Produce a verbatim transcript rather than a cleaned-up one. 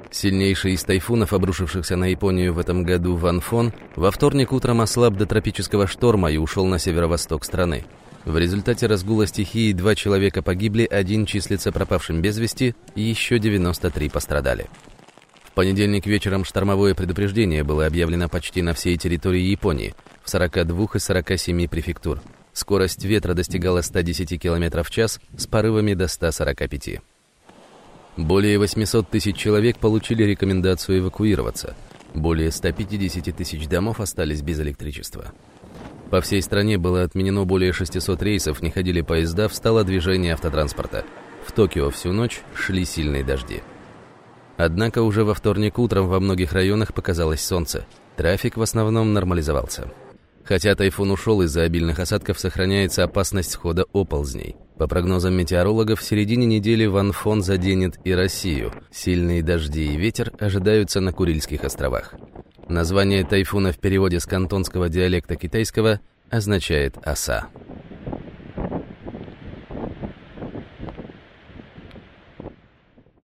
Сильнейший из тайфунов, обрушившихся на Японию в этом году, Ван Фон, во вторник утром ослаб до тропического шторма и ушел на северо-восток страны. В результате разгула стихии два человека погибли, один числится пропавшим без вести, и еще девяносто три пострадали. В понедельник вечером штормовое предупреждение было объявлено почти на всей территории Японии, в сорока двух из сорока семи префектур. Скорость ветра достигала ста десяти километров в час с порывами до ста сорока пяти. Более восьмисот тысяч человек получили рекомендацию эвакуироваться. Более ста пятидесяти тысяч домов остались без электричества. По всей стране было отменено более шестисот рейсов, не ходили поезда, встало движение автотранспорта. В Токио всю ночь шли сильные дожди. Однако уже во вторник утром во многих районах показалось солнце. Трафик в основном нормализовался. Хотя тайфун ушел, из-за обильных осадков сохраняется опасность схода оползней. По прогнозам метеорологов, в середине недели Ван Фон заденет и Россию. Сильные дожди и ветер ожидаются на Курильских островах. Название тайфуна в переводе с кантонского диалекта китайского означает «оса».